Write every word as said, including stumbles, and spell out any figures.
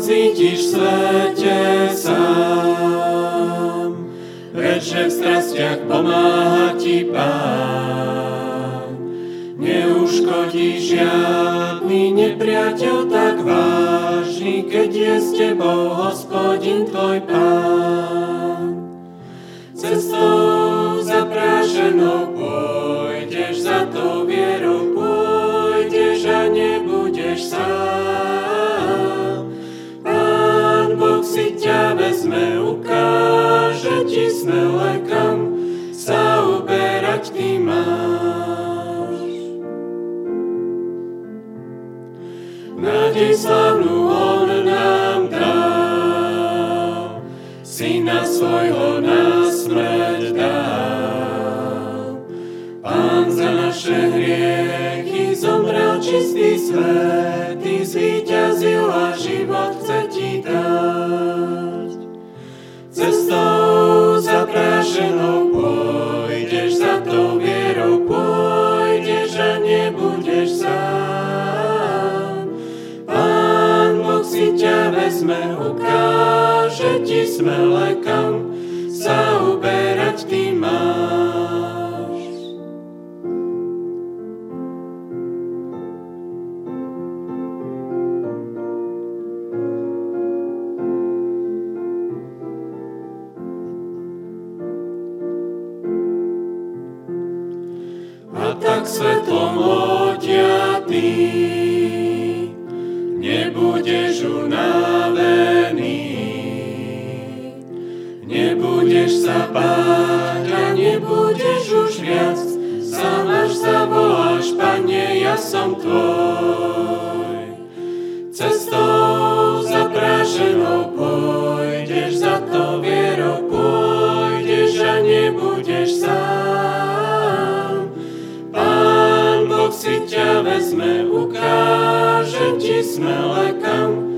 cítiš v svete sám, veď že v strastiach pomáha ti Pán. Neuškodí žiadny nepriateľ tak vážny, keď je s tebou Hospodin tvoj Pán. Cestou zaprášenou pôjdeš, za tou vierou pôjdeš a nebudeš sám. Pán Boh si ťa vezme, ukáže ti smele, kam sa uberať ty máš. Nádej slávnu on nám dal, Syna svojho na smrť dal. Pán za naše hriechy zomrel, čistý, svätý, zvíťazil a život chce ti dať. Cestou zaprášenou pôjdeš, za tou vierou pôjdeš a nebudeš sám. Pán Boh si ťa vezme, ukáže ti smele, kam sa uberať ty máš. A tak svetlom odiatý nebudeš unavený, nebudeš sa báť a nebudeš už viac, sám až zavoláš, Pane, ja som tvoj. Cestou zaprášenou pôjdeš, za to vierou pôjdeš a nebudeš sám. Pán Boh si ťa vezme, ukáže ti smele, kam